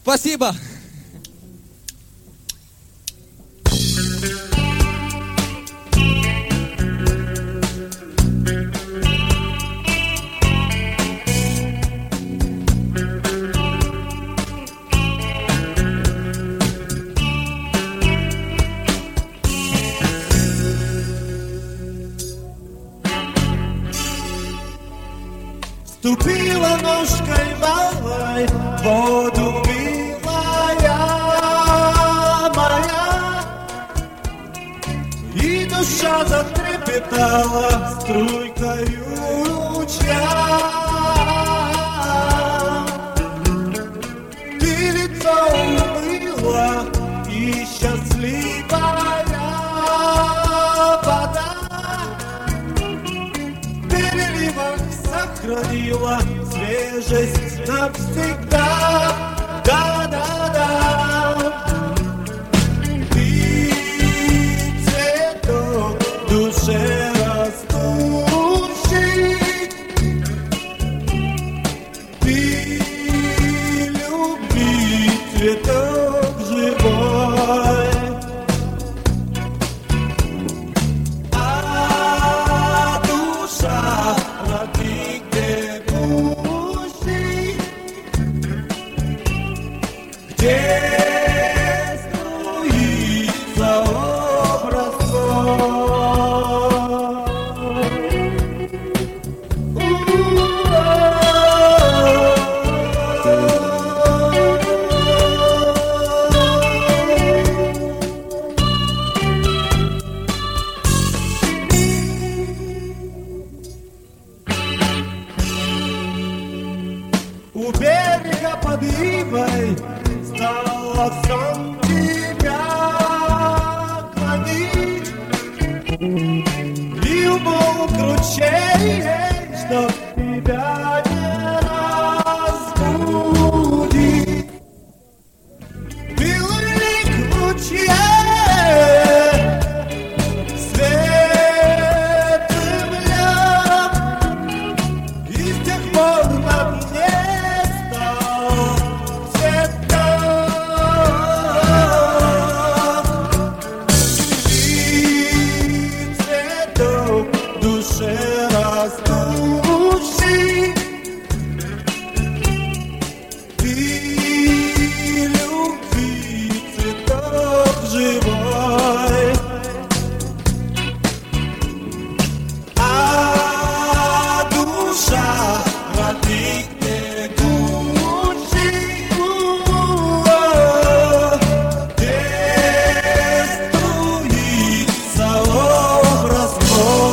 Спасибо. Ступила ножкой малой в воду, милая моя, и душа затрепетала струйкою ручья. Ты лицо умыла, и счастливая вода переливах сохранила свежесть навсегда. Да-да-да. Ты цветок в душе растущий, ты любви цветок живой. А душа родник текущий, где струится образ твой. У берега под ивой стала в сон тебя клонить, и умолк ручей, чтоб тебя не разбудить. Был лик в ручье светлым льдом, и с тех пор на мне стал цветок в душе растущий, ты любви цветок живой. А душа родник текущий, где струится образ твой.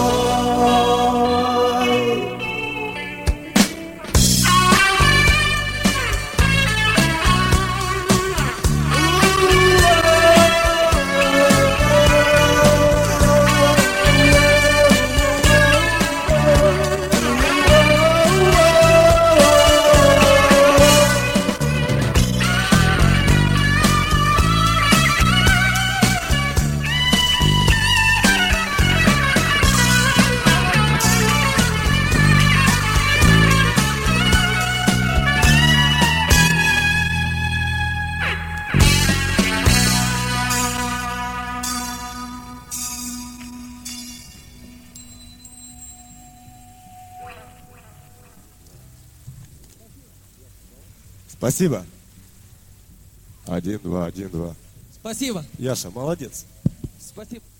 Спасибо. 1, 2, 1, 2. Спасибо. Яша, молодец. Спасибо.